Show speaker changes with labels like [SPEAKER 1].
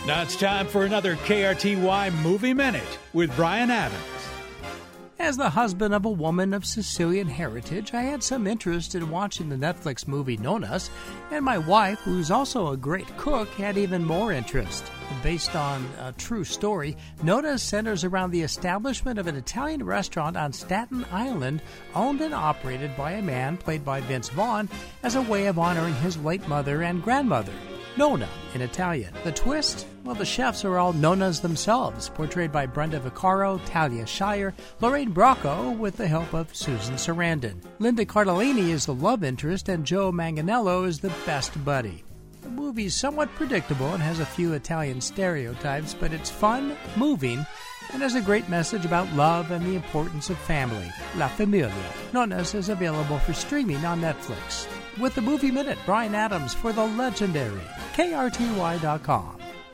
[SPEAKER 1] Now it's time for another KRTY Movie Minute with Brian Adams.
[SPEAKER 2] As the husband of a woman of Sicilian heritage, I had some interest in watching the Netflix movie Nonas, and my wife, who's also a great cook, had even more interest. Based on a true story, Nonas centers around the establishment of an Italian restaurant on Staten Island, owned and operated by a man played by Vince Vaughn, as a way of honoring his late mother and grandmother. Nonna in Italian. The twist? Well, the chefs are all Nonnas themselves, portrayed by Brenda Vaccaro, Talia Shire, Lorraine Bracco, with the help of Susan Sarandon. Linda Cardellini is the love interest, and Joe Manganiello is the best buddy. The movie's somewhat predictable and has a few Italian stereotypes, but it's fun, moving, and has a great message about love and the importance of family. La Familia. Nonnas is available for streaming on Netflix. With the Movie Minute, Brian Adams for the legendary KRTY.com.